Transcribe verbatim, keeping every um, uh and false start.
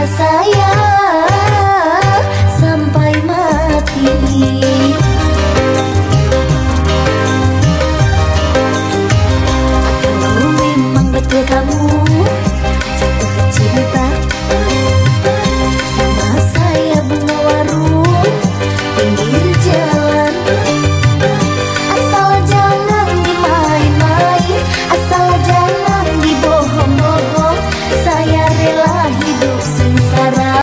saya sampai mati. Kalau memang betul kamu jatuh cinta sama saya, bunga warung pinggir jalan, asal jangan dimain-main, asal jangan dibohong-bohong, saya rela hidup sengsara.